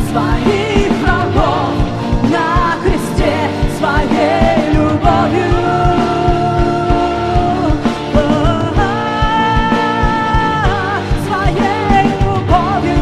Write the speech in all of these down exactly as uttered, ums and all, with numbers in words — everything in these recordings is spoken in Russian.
своих врагов на кресте своей любовью. Своей любовью.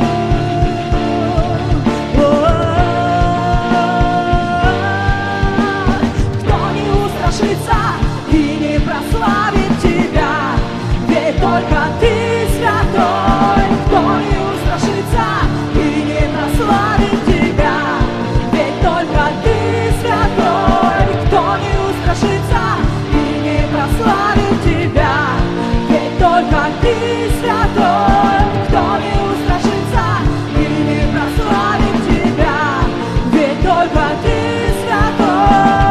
Кто не устрашится и не прославит тебя, ведь только ты святой. Кто не устрашится и не прославит тебя, ведь только ты святой. Кто не устрашится и не прославит тебя, ведь только ты святой. Кто не устрашится и не прославит тебя, ведь только ты святой.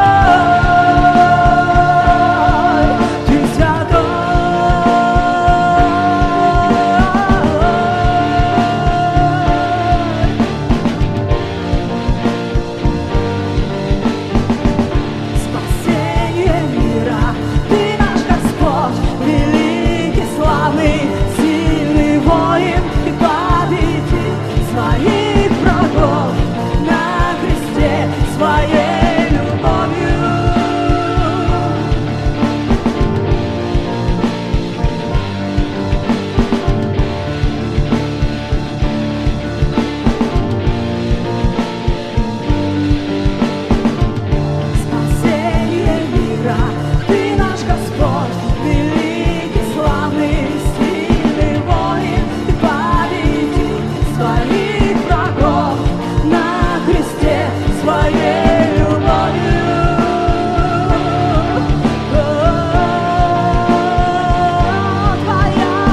Ты святой. Спасение мира, ты наш Господь, великий, славный, сильный воин и победитель своих врагов на кресте своей любовью. Спасение мира, ты наш Господь, великий, славный, сильный воин и победитель своих врагов на кресте своей любовью. Твоя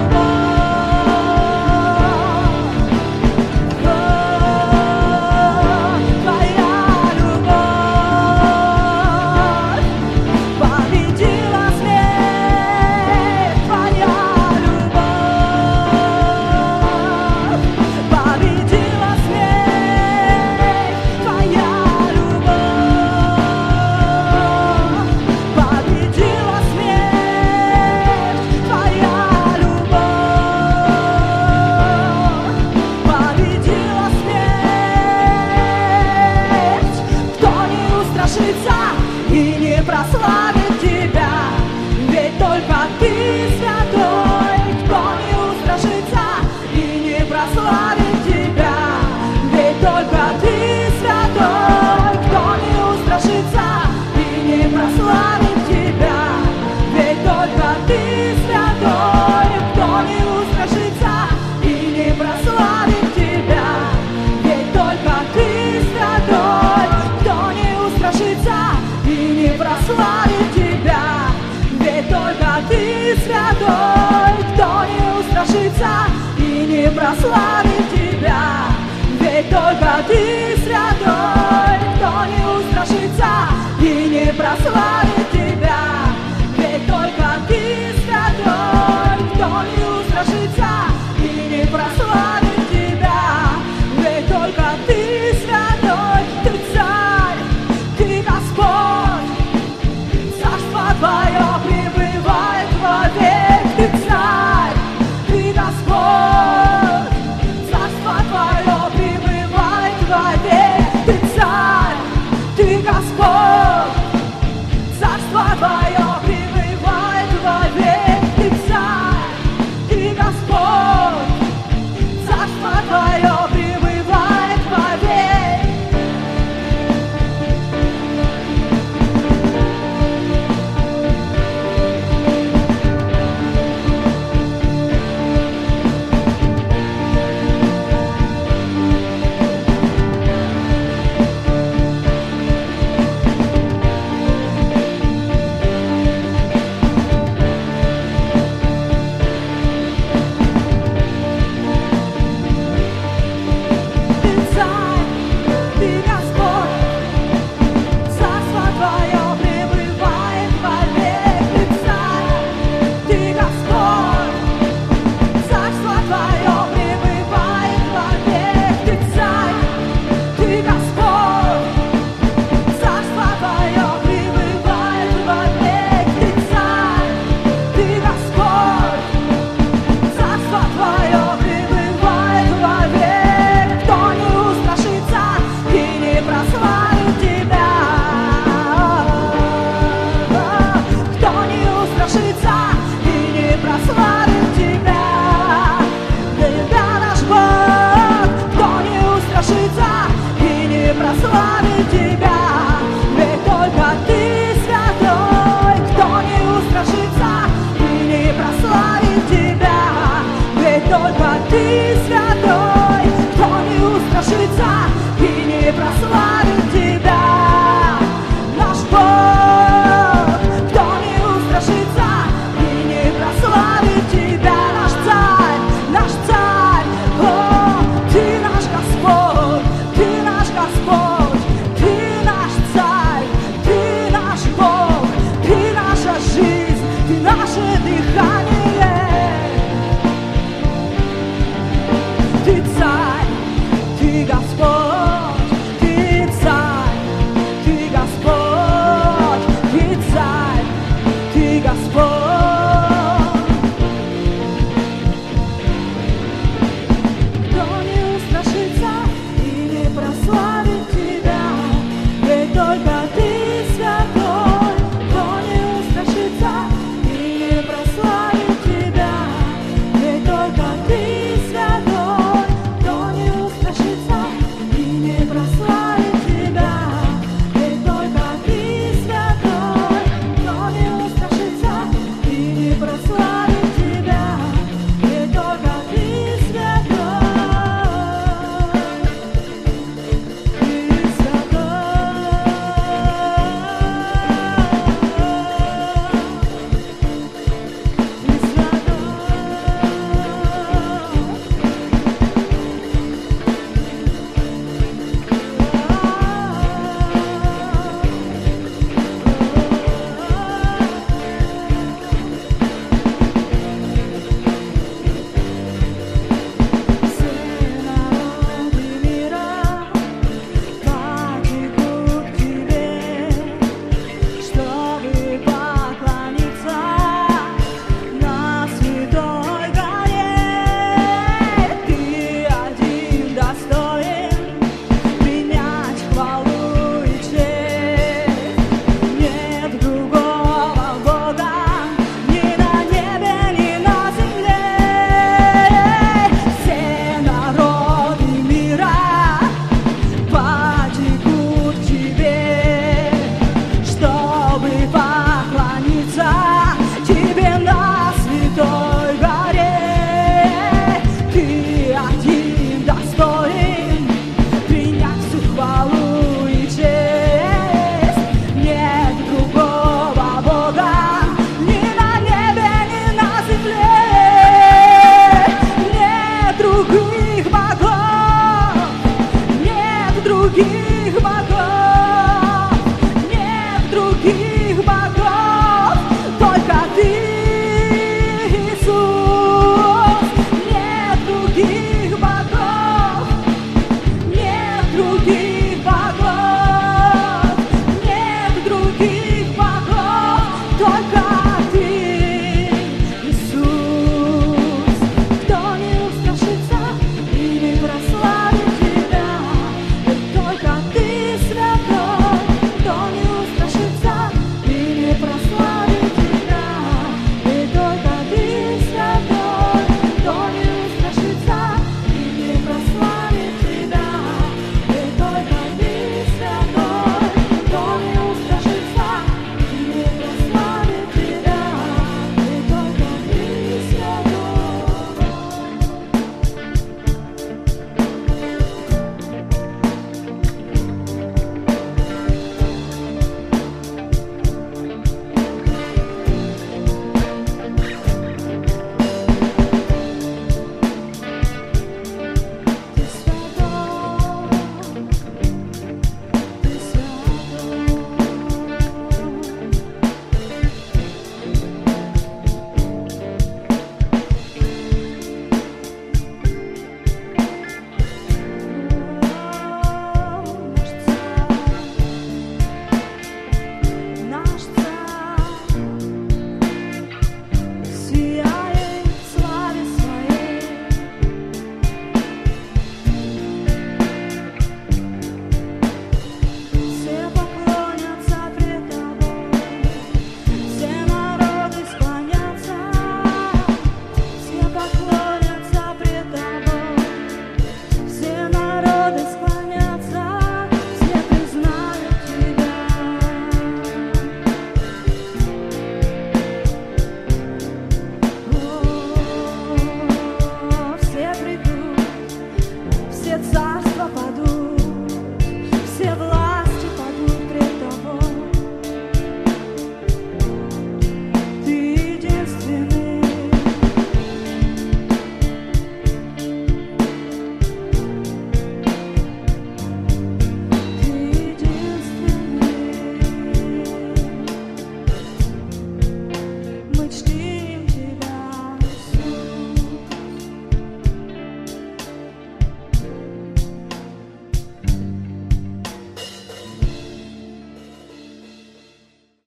любовь победила смерть. Твоя любовь победила смерть. Твоя любовь победила смерть. Твоя любовь победила смерть. Кто не устрашится и не прославит тебя, ведь только ты святой. Кто не устрашится и не прославит тебя, ведь только ты святой. Кто не устрашится и не прославит тебя, ведь только ты святой. Кто не устрашится и не прославит тебя, ведь только ты святой. Кто не устрашится и не прославит тебя, ведь только ты святой. Кто не устрашится и не прославит тебя, ведь только ты святой. Кто не устрашится и не прославит тебя, ведь только ты святой. Кто не устрашится и не прославит тебя, ведь только ты святой. Ты царь, ты Господь, царство твое пребывает вовек. Ты царь, ты Господь, царство твое пребывает вовек. Ты царь, ты Господь, царство твое пребывает вовек. Ты царь, ты Господь, царство твое пребывает вовек. и не прославит Тебя. Наш Бог, кто не устрашится и не прославит Тебя. Наш Царь, наш Царь, о, Ты наш Господь, Ты наш Господь, Ты наш Царь, Ты наш Бог, Ты наша жизнь, Ты наше дыхание. Ты Царь, Ты Господь, Ты Царь, Ты Господь, Ты Царь, Ты Господь. Кто не устрашится и не прославит Тебя, ведь только Ты святой. Кто не устрашится и не прославит Тебя, ведь только Ты святой. Кто не устрашится и не прославит Тебя, ведь только Ты святой. Кто не устрашится и не прославит Тебя, ведь только Ты святой. Ты все народы мира потекут к Тебе, чтобы поклониться на святой горе. Ты один достоин принять хвалу и честь. Нет другого Бога ни на небе, ни на земле. Все народы мира потекут к Тебе, чтобы поклониться Тебе на святой горе. Ты один достоин принять всю хвалу и честь. Нет другого Бога ни на небе, ни на земле. Нет других богов, нет других богов.